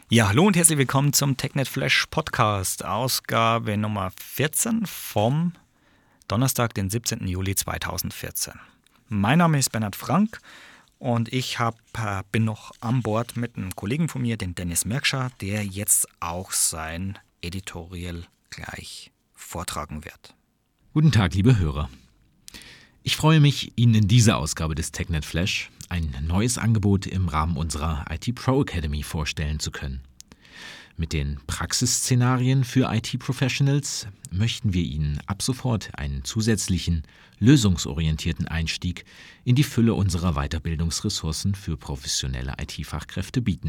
Ja, hallo und herzlich willkommen zum TechNet Flash Podcast, Ausgabe Nummer 14 vom Donnerstag, den 17. Juli 2014. Mein Name ist Bernhard Frank und ich bin noch an Bord mit einem Kollegen von mir, den Dennis Merkscher, der jetzt auch sein Editorial gleich vortragen wird. Guten Tag, liebe Hörer. Ich freue mich, Ihnen in dieser Ausgabe des TechNet Flash ein neues Angebot im Rahmen unserer IT Pro Academy vorstellen zu können. Mit den Praxisszenarien für IT-Professionals möchten wir Ihnen ab sofort einen zusätzlichen, lösungsorientierten Einstieg in die Fülle unserer Weiterbildungsressourcen für professionelle IT-Fachkräfte bieten.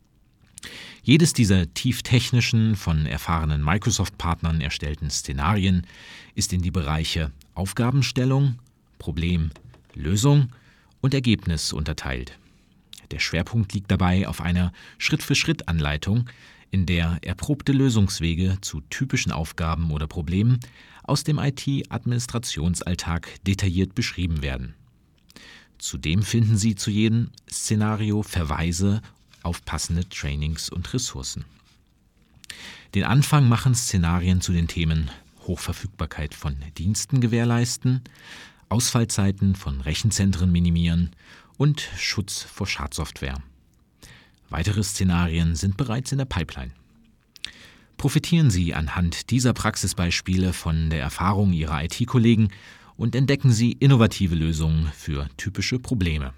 Jedes dieser tieftechnischen, von erfahrenen Microsoft-Partnern erstellten Szenarien ist in die Bereiche Aufgabenstellung, Problem, Lösung und Ergebnis unterteilt. Der Schwerpunkt liegt dabei auf einer Schritt-für-Schritt-Anleitung, in der erprobte Lösungswege zu typischen Aufgaben oder Problemen aus dem IT-Administrationsalltag detailliert beschrieben werden. Zudem finden Sie zu jedem Szenario Verweise auf passende Trainings und Ressourcen. Den Anfang machen Szenarien zu den Themen Hochverfügbarkeit von Diensten gewährleisten, Ausfallzeiten von Rechenzentren minimieren und Schutz vor Schadsoftware. Weitere Szenarien sind bereits in der Pipeline. Profitieren Sie anhand dieser Praxisbeispiele von der Erfahrung Ihrer IT-Kollegen und entdecken Sie innovative Lösungen für typische Probleme.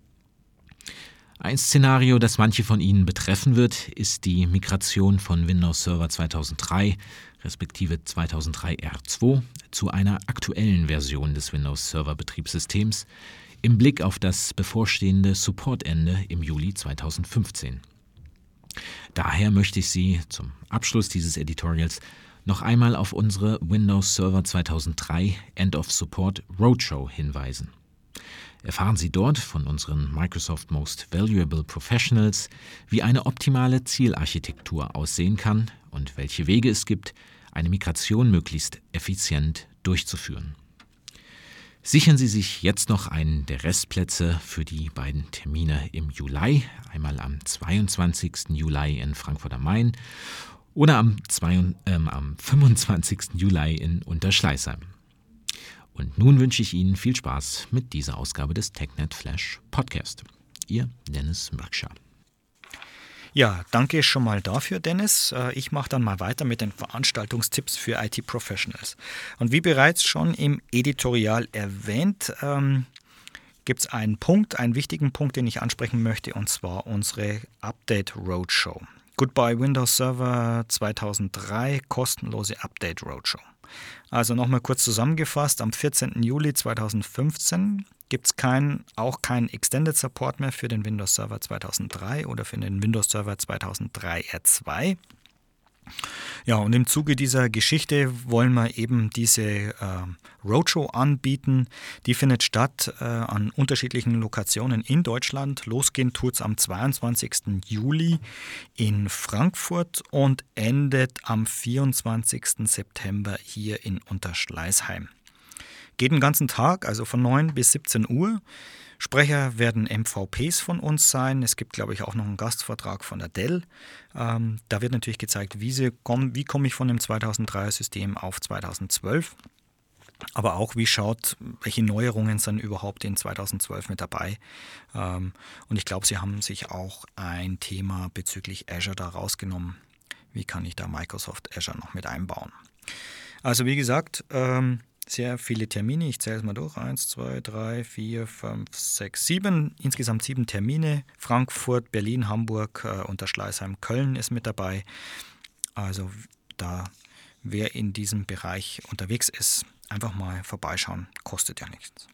Ein Szenario, das manche von Ihnen betreffen wird, ist die Migration von Windows Server 2003 respektive 2003 R2 zu einer aktuellen Version des Windows Server Betriebssystems im Blick auf das bevorstehende Supportende im Juli 2015. Daher möchte ich Sie zum Abschluss dieses Editorials noch einmal auf unsere Windows Server 2003 End of Support Roadshow hinweisen. Erfahren Sie dort von unseren Microsoft Most Valuable Professionals, wie eine optimale Zielarchitektur aussehen kann und welche Wege es gibt, eine Migration möglichst effizient durchzuführen. Sichern Sie sich jetzt noch einen der Restplätze für die beiden Termine im Juli, einmal am 22. Juli in Frankfurt am Main oder am 25. Juli in Unterschleißheim. Und nun wünsche ich Ihnen viel Spaß mit dieser Ausgabe des TechNet Flash Podcast. Ihr Dennis Merkscher. Ja, danke schon mal dafür, Dennis. Ich mache dann mal weiter mit den Veranstaltungstipps für IT-Professionals. Und wie bereits schon im Editorial erwähnt, gibt es einen wichtigen Punkt, den ich ansprechen möchte, und zwar unsere Update Roadshow. Goodbye Windows Server 2003, kostenlose Update Roadshow. Also nochmal kurz zusammengefasst, am 14. Juli 2015 gibt es auch keinen Extended Support mehr für den Windows Server 2003 oder für den Windows Server 2003 R2. Ja, und im Zuge dieser Geschichte wollen wir eben diese Roadshow anbieten. Die findet statt an unterschiedlichen Lokationen in Deutschland. Losgehen tut es am 22. Juli in Frankfurt und endet am 24. September hier in Unterschleißheim. Geht den ganzen Tag, also von 9 bis 17 Uhr. Sprecher werden MVPs von uns sein. Es gibt, glaube ich, auch noch einen Gastvortrag von der Dell. Da wird natürlich gezeigt, wie komme ich von dem 2003er-System auf 2012. Aber auch, welche Neuerungen sind überhaupt in 2012 mit dabei. Und ich glaube, sie haben sich auch ein Thema bezüglich Azure da rausgenommen. Wie kann ich da Microsoft Azure noch mit einbauen? Also wie gesagt, sehr viele Termine, ich zähle es mal durch, 1, 2, 3, 4, 5, 6, 7, insgesamt 7 Termine, Frankfurt, Berlin, Hamburg, Unterschleißheim, Köln ist mit dabei, also wer in diesem Bereich unterwegs ist, einfach mal vorbeischauen, kostet ja nichts.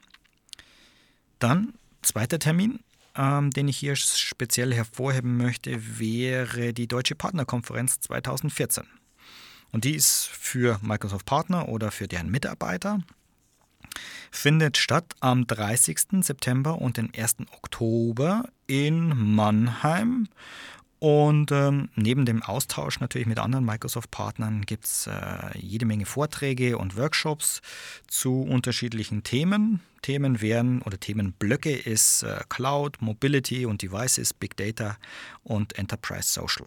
Dann, zweiter Termin, den ich hier speziell hervorheben möchte, wäre die Deutsche Partnerkonferenz 2014. Und die ist für Microsoft Partner oder für deren Mitarbeiter, findet statt am 30. September und den 1. Oktober in Mannheim. Und neben dem Austausch natürlich mit anderen Microsoft-Partnern gibt es jede Menge Vorträge und Workshops zu unterschiedlichen Themen. Themenblöcke ist Cloud, Mobility und Devices, Big Data und Enterprise Social.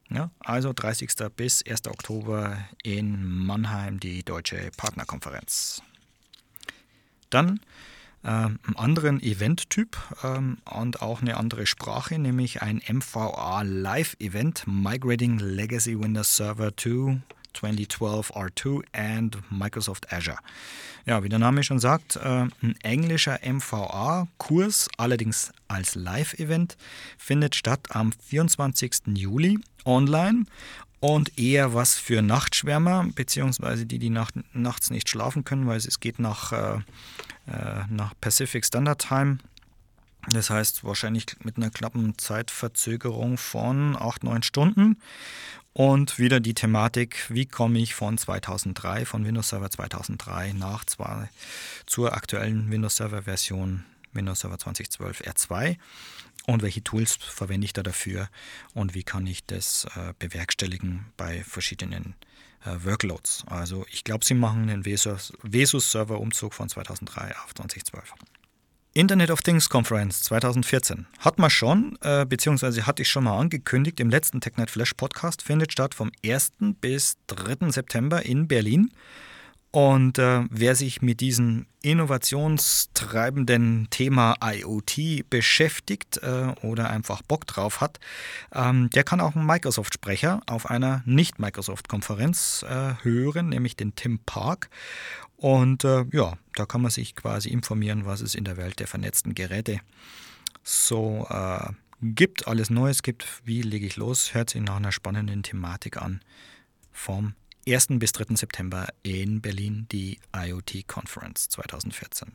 Ja, also 30. bis 1. Oktober in Mannheim die Deutsche Partnerkonferenz. Dann einen anderen Event-Typ und auch eine andere Sprache, nämlich ein MVA Live-Event, Migrating Legacy Windows Server to 2012 R2 and Microsoft Azure. Ja, wie der Name schon sagt, ein englischer MVA-Kurs, allerdings als Live-Event, findet statt am 24. Juli online und eher was für Nachtschwärmer, beziehungsweise die nachts nicht schlafen können, weil es geht nach Pacific Standard Time. Das heißt wahrscheinlich mit einer knappen Zeitverzögerung von 8-9 Stunden. Und wieder die Thematik, wie komme ich von Windows Server 2003 zur aktuellen Windows Server Version Windows Server 2012 R2 und welche Tools verwende ich da dafür und wie kann ich das bewerkstelligen bei verschiedenen Workloads. Also ich glaube, sie machen einen Vesus Server Umzug von 2003 auf 2012. Internet of Things Conference 2014 hat man schon, beziehungsweise hatte ich schon mal angekündigt, im letzten TechNet Flash Podcast findet statt vom 1. bis 3. September in Berlin. Und wer sich mit diesem innovationstreibenden Thema IoT beschäftigt oder einfach Bock drauf hat, der kann auch einen Microsoft-Sprecher auf einer Nicht-Microsoft-Konferenz hören, nämlich den Tim Park. Und ja, da kann man sich quasi informieren, was es in der Welt der vernetzten Geräte so gibt, alles Neues gibt. Wie lege ich los? Hört sich nach einer spannenden Thematik an. Vom 1. bis 3. September in Berlin die IoT Conference 2014.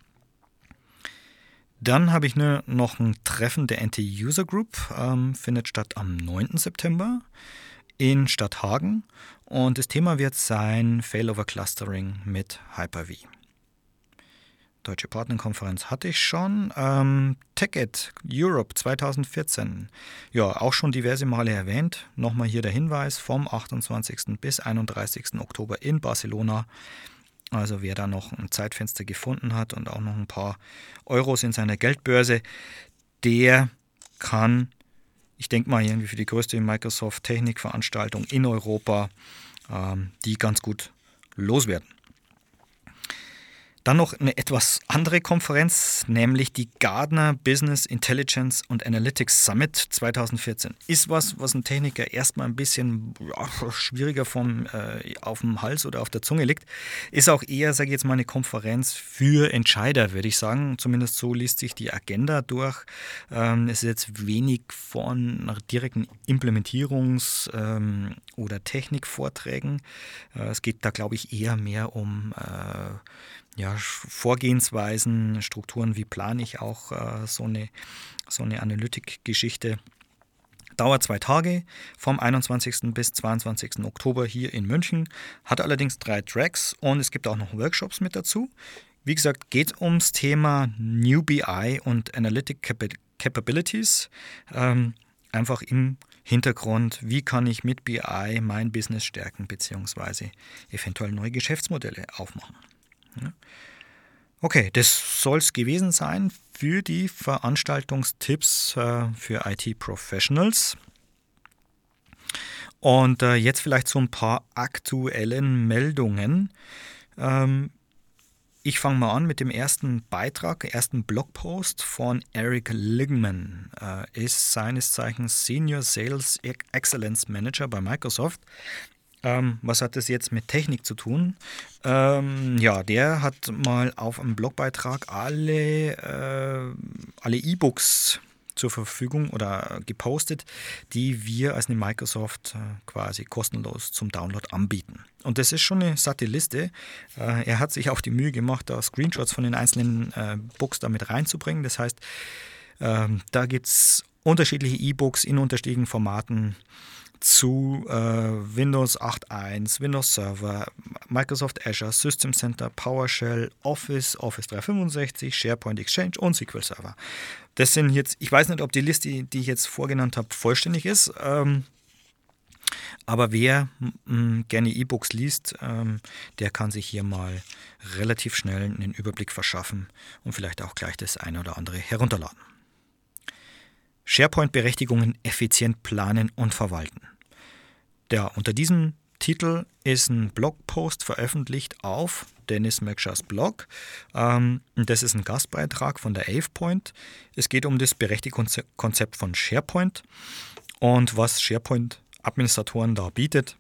Dann habe ich noch ein Treffen der NT-User Group, findet statt am 9. September in Stadthagen und das Thema wird sein Failover Clustering mit Hyper-V. Deutsche Partnerkonferenz hatte ich schon. TechEd Europe 2014. Ja, auch schon diverse Male erwähnt. Nochmal hier der Hinweis vom 28. bis 31. Oktober in Barcelona. Also wer da noch ein Zeitfenster gefunden hat und auch noch ein paar Euros in seiner Geldbörse, der kann, ich denke mal irgendwie für die größte Microsoft-Technikveranstaltung in Europa, die ganz gut loswerden. Dann noch eine etwas andere Konferenz, nämlich die Gartner Business Intelligence und Analytics Summit 2014. Ist was ein Techniker erstmal ein bisschen schwieriger auf dem Hals oder auf der Zunge liegt. Ist auch eher, sage ich jetzt mal, eine Konferenz für Entscheider, würde ich sagen. Zumindest so liest sich die Agenda durch. Es ist jetzt wenig von direkten Implementierungs- oder Technikvorträgen. Es geht da, glaube ich, eher mehr um Vorgehensweisen, Strukturen, wie plane ich auch so eine Analytik-Geschichte. Dauert 2 Tage, vom 21. bis 22. Oktober hier in München, hat allerdings 3 Tracks und es gibt auch noch Workshops mit dazu. Wie gesagt, geht ums Thema New BI und Analytic Capabilities. Einfach im Hintergrund, wie kann ich mit BI mein Business stärken, beziehungsweise eventuell neue Geschäftsmodelle aufmachen. Okay, das soll es gewesen sein für die Veranstaltungstipps für IT-Professionals. Und jetzt vielleicht so ein paar aktuellen Meldungen. Ich fange mal an mit dem ersten Blogpost von Eric Ligman. Ist seines Zeichens Senior Sales Excellence Manager bei Microsoft. Was hat das jetzt mit Technik zu tun? Der hat mal auf einem Blogbeitrag alle E-Books zur Verfügung oder gepostet, die wir als eine Microsoft quasi kostenlos zum Download anbieten. Und das ist schon eine satte Liste. Er hat sich auch die Mühe gemacht, da Screenshots von den einzelnen Books damit reinzubringen. Das heißt, da gibt es unterschiedliche E-Books in unterschiedlichen Formaten zu Windows 8.1, Windows Server, Microsoft Azure, System Center, PowerShell, Office 365, SharePoint Exchange und SQL Server. Das sind jetzt, ich weiß nicht, ob die Liste, die ich jetzt vorgenannt habe, vollständig ist, aber wer gerne E-Books liest, der kann sich hier mal relativ schnell einen Überblick verschaffen und vielleicht auch gleich das eine oder andere herunterladen. SharePoint-Berechtigungen effizient planen und verwalten. Ja, unter diesem Titel ist ein Blogpost veröffentlicht auf Dennis Möckschers Blog. Das ist ein Gastbeitrag von der AvePoint. Es geht um das Berechtigungskonzept von SharePoint und was SharePoint-Administratoren da bietet,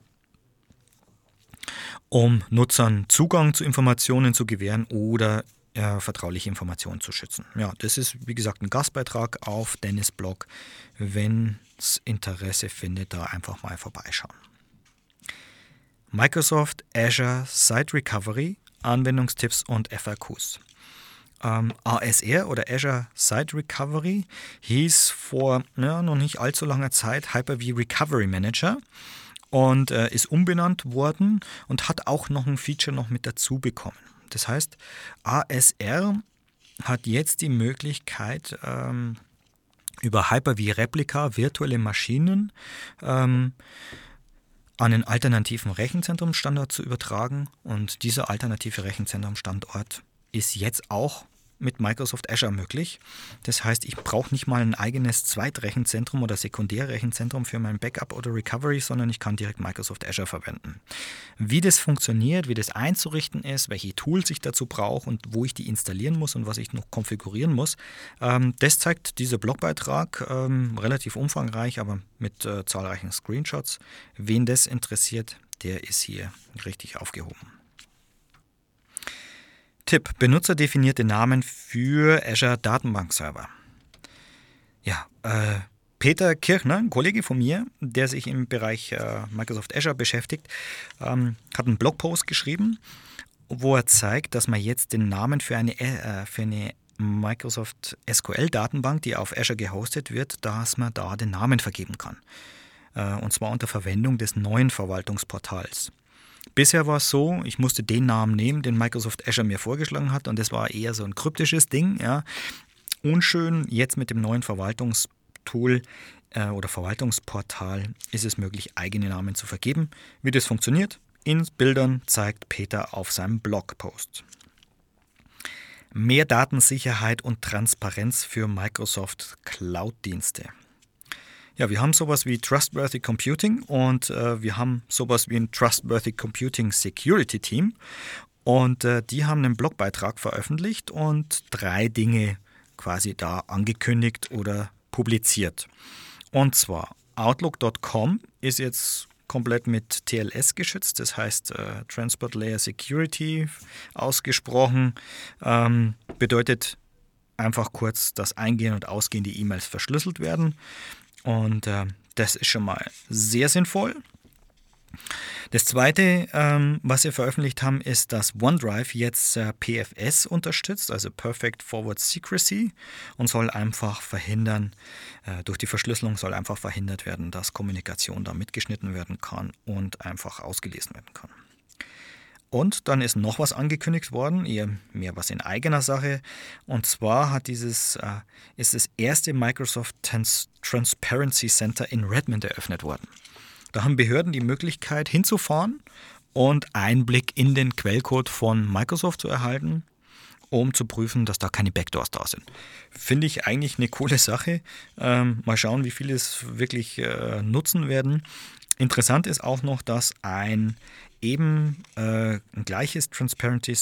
um Nutzern Zugang zu Informationen zu gewähren oder vertrauliche Informationen zu schützen. Ja, das ist, wie gesagt, ein Gastbeitrag auf Dennis' Blog. Wenn es Interesse findet, da einfach mal vorbeischauen. Microsoft Azure Site Recovery, Anwendungstipps und FAQs. ASR oder Azure Site Recovery hieß vor noch nicht allzu langer Zeit Hyper-V Recovery Manager und ist umbenannt worden und hat auch noch ein Feature noch mit dazu bekommen. Das heißt, ASR hat jetzt die Möglichkeit, über Hyper-V Replica virtuelle Maschinen an einen alternativen Rechenzentrumsstandort zu übertragen. Und dieser alternative Rechenzentrumsstandort ist jetzt auch mit Microsoft Azure möglich. Das heißt, ich brauche nicht mal ein eigenes Zweitrechenzentrum oder Sekundärrechenzentrum für mein Backup oder Recovery, sondern ich kann direkt Microsoft Azure verwenden. Wie das funktioniert, wie das einzurichten ist, welche Tools ich dazu brauche und wo ich die installieren muss und was ich noch konfigurieren muss, das zeigt dieser Blogbeitrag, relativ umfangreich, aber mit zahlreichen Screenshots. Wen das interessiert, der ist hier richtig aufgehoben. Tipp: benutzerdefinierte Namen für Azure Datenbankserver. Ja, Peter Kirchner, ein Kollege von mir, der sich im Bereich Microsoft Azure beschäftigt, hat einen Blogpost geschrieben, wo er zeigt, dass man jetzt den Namen für eine Microsoft SQL-Datenbank, die auf Azure gehostet wird, dass man da den Namen vergeben kann. Und zwar unter Verwendung des neuen Verwaltungsportals. Bisher war es so, ich musste den Namen nehmen, den Microsoft Azure mir vorgeschlagen hat, und das war eher so ein kryptisches Ding. Ja. Unschön, jetzt mit dem neuen Verwaltungstool oder Verwaltungsportal ist es möglich, eigene Namen zu vergeben. Wie das funktioniert, in Bildern zeigt Peter auf seinem Blogpost. Mehr Datensicherheit und Transparenz für Microsoft Cloud-Dienste. Ja, wir haben sowas wie Trustworthy Computing und wir haben sowas wie ein Trustworthy Computing Security Team und die haben einen Blogbeitrag veröffentlicht und 3 Dinge quasi da angekündigt oder publiziert. Und zwar Outlook.com ist jetzt komplett mit TLS geschützt, das heißt Transport Layer Security ausgesprochen, bedeutet einfach kurz, dass eingehende und ausgehende E-Mails verschlüsselt werden. Und das ist schon mal sehr sinnvoll. Das Zweite, was wir veröffentlicht haben, ist, dass OneDrive jetzt PFS unterstützt, also Perfect Forward Secrecy, und soll einfach verhindern, durch die Verschlüsselung soll einfach verhindert werden, dass Kommunikation da mitgeschnitten werden kann und einfach ausgelesen werden kann. Und dann ist noch was angekündigt worden, eher mehr was in eigener Sache. Und zwar ist das erste Microsoft Transparency Center in Redmond eröffnet worden. Da haben Behörden die Möglichkeit hinzufahren und Einblick in den Quellcode von Microsoft zu erhalten, um zu prüfen, dass da keine Backdoors da sind. Finde ich eigentlich eine coole Sache. Mal schauen, wie viele es wirklich nutzen werden. Interessant ist auch noch, dass ein gleiches Transparency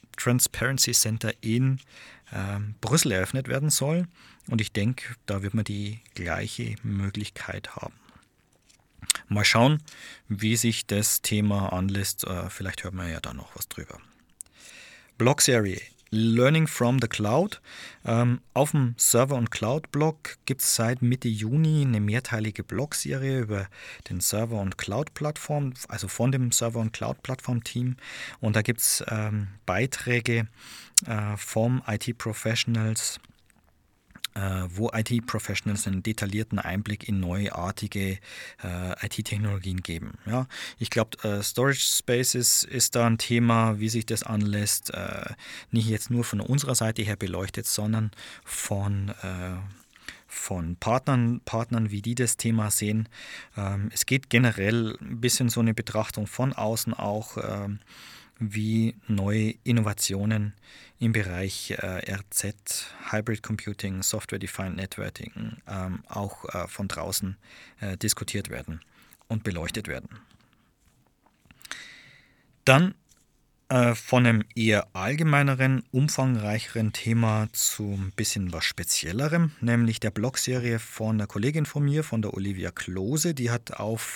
Center in Brüssel eröffnet werden soll. Und ich denke, da wird man die gleiche Möglichkeit haben. Mal schauen, wie sich das Thema anlässt. Vielleicht hört man ja da noch was drüber. Blogserie Learning from the Cloud. Auf dem Server- und Cloud-Blog gibt es seit Mitte Juni eine mehrteilige Blogserie über den Server- und Cloud-Plattform, also von dem Server- und Cloud-Plattform-Team. Und da gibt es Beiträge vom IT-Professionals, wo IT-Professionals einen detaillierten Einblick in neuartige IT-Technologien geben. Ja, ich glaube, Storage Spaces ist da ein Thema, wie sich das anlässt, nicht jetzt nur von unserer Seite her beleuchtet, sondern von Partnern, wie die das Thema sehen. Es geht generell ein bisschen so eine Betrachtung von außen auch, wie neue Innovationen im Bereich RZ, Hybrid Computing, Software Defined Networking auch von draußen diskutiert werden. und beleuchtet werden. Dann von einem eher allgemeineren, umfangreicheren Thema zu ein bisschen was Speziellerem, nämlich der Blogserie von einer Kollegin von mir, von der Olivia Klose. Die hat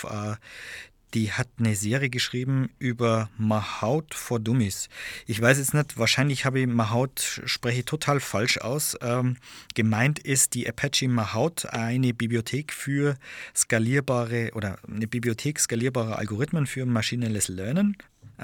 eine Serie geschrieben über Mahout for Dummies. Ich weiß jetzt nicht, wahrscheinlich spreche ich total falsch aus. Gemeint ist die Apache Mahout, eine Bibliothek skalierbarer Algorithmen für maschinelles Lernen.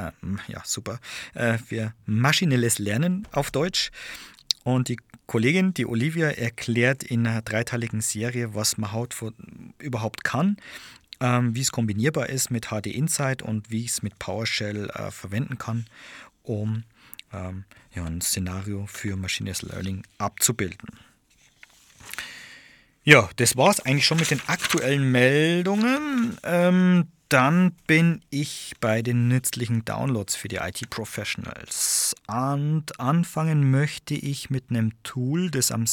Für maschinelles Lernen auf Deutsch. Und die Kollegin, die Olivia, erklärt in einer dreiteiligen Serie, was Mahout überhaupt kann, wie es kombinierbar ist mit HD Insight und wie ich es mit PowerShell verwenden kann, um ein Szenario für maschinelles Learning abzubilden. Ja, das war es eigentlich schon mit den aktuellen Meldungen. Dann bin ich bei den nützlichen Downloads für die IT-Professionals. Und anfangen möchte ich mit einem Tool, das am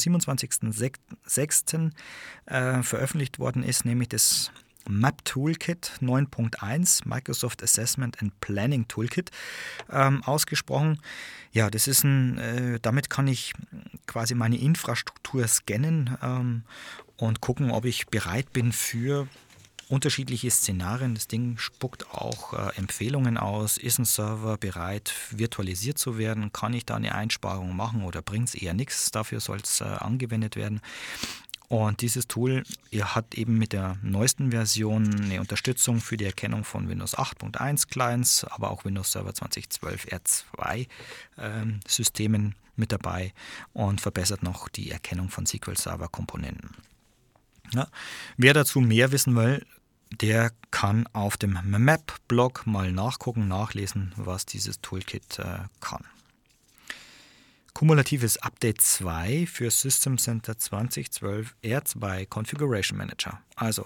27.06. Veröffentlicht worden ist, nämlich das Map Toolkit 9.1, Microsoft Assessment and Planning Toolkit, ausgesprochen. Ja, das ist damit kann ich quasi meine Infrastruktur scannen und gucken, ob ich bereit bin für unterschiedliche Szenarien. Das Ding spuckt auch Empfehlungen aus. Ist ein Server bereit, virtualisiert zu werden? Kann ich da eine Einsparung machen oder bringt es eher nichts? Dafür soll es angewendet werden. Und dieses Tool hat eben mit der neuesten Version eine Unterstützung für die Erkennung von Windows 8.1 Clients, aber auch Windows Server 2012 R2 Systemen mit dabei und verbessert noch die Erkennung von SQL Server Komponenten. Ja. Wer dazu mehr wissen will, der kann auf dem Map-Blog mal nachlesen, was dieses Toolkit kann. Kumulatives Update 2 für System Center 2012 R2 Configuration Manager. Also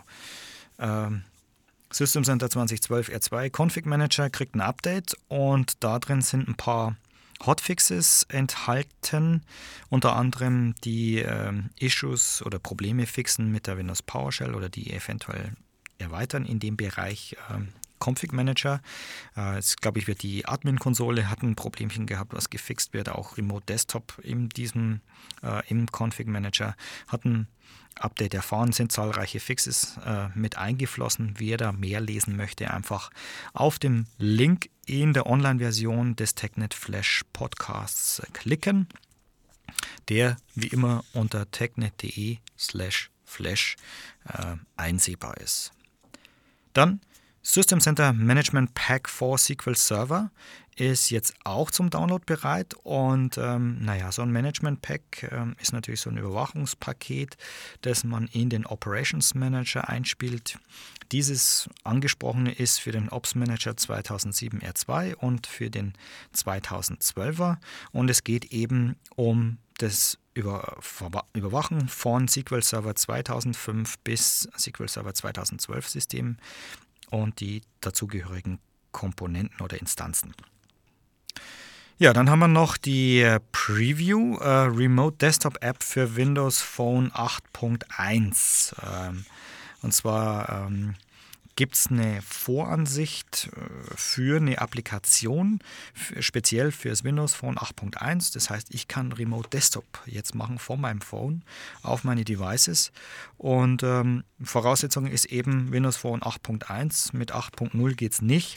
System Center 2012 R2 Config Manager kriegt ein Update und da drin sind ein paar Hotfixes enthalten, unter anderem die Issues oder Probleme fixen mit der Windows PowerShell oder die eventuell erweitern in dem Bereich Config Manager. Jetzt glaube ich, wird die Admin-Konsole hat ein Problemchen gehabt, was gefixt wird. Auch Remote Desktop im Config Manager hat ein Update erfahren, sind zahlreiche Fixes mit eingeflossen. Wer da mehr lesen möchte, einfach auf dem Link in der Online-Version des TechNet Flash Podcasts klicken, der wie immer unter technet.de/flash einsehbar ist. Dann System Center Management Pack for SQL Server ist jetzt auch zum Download bereit und so ein Management Pack ist natürlich so ein Überwachungspaket, das man in den Operations Manager einspielt. Dieses angesprochene ist für den Ops Manager 2007 R2 und für den 2012er und es geht eben um das Überwachen von SQL Server 2005 bis SQL Server 2012 Systemen und die dazugehörigen Komponenten oder Instanzen. Ja, dann haben wir noch die Preview Remote Desktop App für Windows Phone 8.1. Und zwar gibt es eine Voransicht für eine Applikation, speziell für das Windows Phone 8.1. Das heißt, ich kann Remote Desktop jetzt machen von meinem Phone auf meine Devices. Und Voraussetzung ist eben Windows Phone 8.1. Mit 8.0 geht es nicht.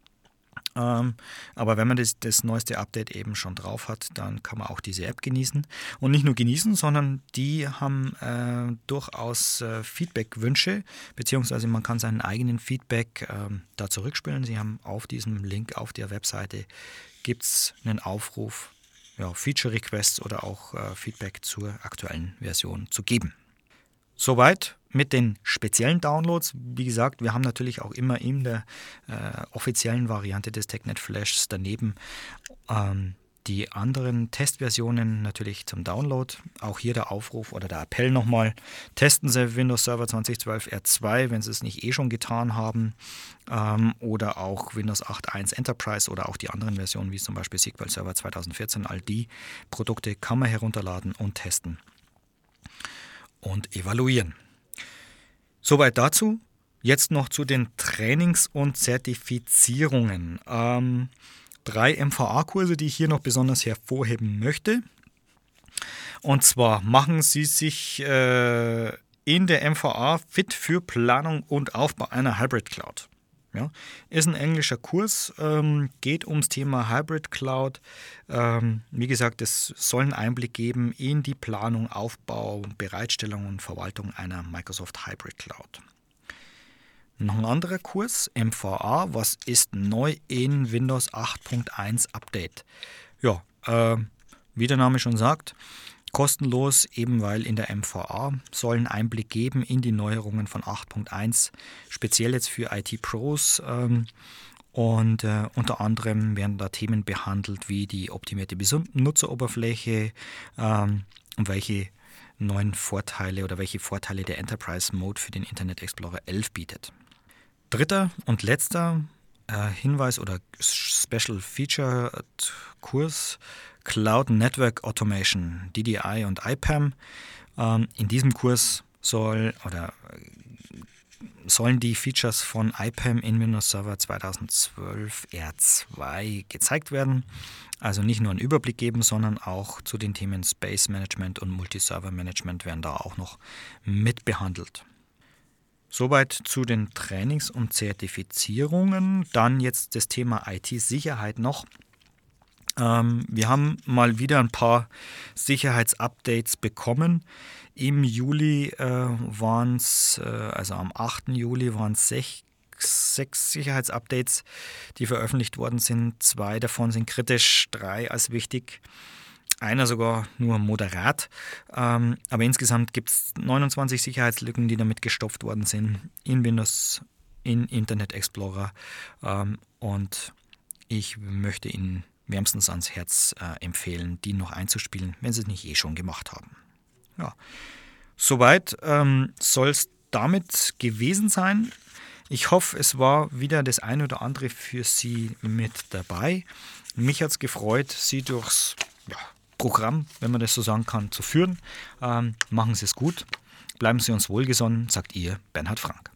Aber wenn man das neueste Update eben schon drauf hat, dann kann man auch diese App genießen. Und nicht nur genießen, sondern die haben durchaus Feedback-Wünsche, beziehungsweise man kann seinen eigenen Feedback da zurückspielen. Sie haben auf diesem Link auf der Webseite gibt es einen Aufruf, Feature-Requests oder auch Feedback zur aktuellen Version zu geben. Soweit mit den speziellen Downloads. Wie gesagt, wir haben natürlich auch immer in der offiziellen Variante des TechNet Flashs daneben die anderen Testversionen natürlich zum Download. Auch hier der Aufruf oder der Appell nochmal. Testen Sie Windows Server 2012 R2, wenn Sie es nicht schon getan haben. Oder auch Windows 8.1 Enterprise oder auch die anderen Versionen, wie zum Beispiel SQL Server 2014. All die Produkte kann man herunterladen und testen und evaluieren. Soweit dazu. Jetzt noch zu den Trainings und Zertifizierungen. 3 MVA-Kurse, die ich hier noch besonders hervorheben möchte. Und zwar machen Sie sich in der MVA fit für Planung und Aufbau einer Hybrid Cloud. Ja, ist ein englischer Kurs, geht ums Thema Hybrid Cloud. Wie gesagt, es soll einen Einblick geben in die Planung, Aufbau, Bereitstellung und Verwaltung einer Microsoft Hybrid Cloud. Noch ein anderer Kurs, MVA, was ist neu in Windows 8.1 Update? Ja, wie der Name schon sagt, kostenlos, eben weil in der MVA soll einen Einblick geben in die Neuerungen von 8.1, speziell jetzt für IT-Pros. Und unter anderem werden da Themen behandelt wie die optimierte Benutzeroberfläche und welche neuen Vorteile oder welche Vorteile der Enterprise Mode für den Internet Explorer 11 bietet. Dritter und letzter Hinweis oder Special Feature Kurs Cloud Network Automation, DDI und IPAM. In diesem Kurs sollen die Features von IPAM in Windows Server 2012 R2 gezeigt werden. Also nicht nur einen Überblick geben, sondern auch zu den Themen Space Management und Multi-Server Management werden da auch noch mit behandelt. Soweit zu den Trainings und Zertifizierungen. Dann jetzt das Thema IT-Sicherheit noch. Wir haben mal wieder ein paar Sicherheitsupdates bekommen. Im Juli waren es, also am 8. Juli waren es 6 Sicherheitsupdates, die veröffentlicht worden sind. 2 davon sind kritisch, 3 als wichtig. Einer sogar nur moderat, aber insgesamt gibt es 29 Sicherheitslücken, die damit gestopft worden sind in Windows, in Internet Explorer und ich möchte Ihnen wärmstens ans Herz empfehlen, die noch einzuspielen, wenn Sie es nicht eh schon gemacht haben. Ja. Soweit soll es damit gewesen sein. Ich hoffe, es war wieder das eine oder andere für Sie mit dabei. Mich hat es gefreut, Sie durchs Programm, wenn man das so sagen kann, zu führen. Machen Sie es gut, bleiben Sie uns wohlgesonnen, sagt Ihr Bernhard Frank.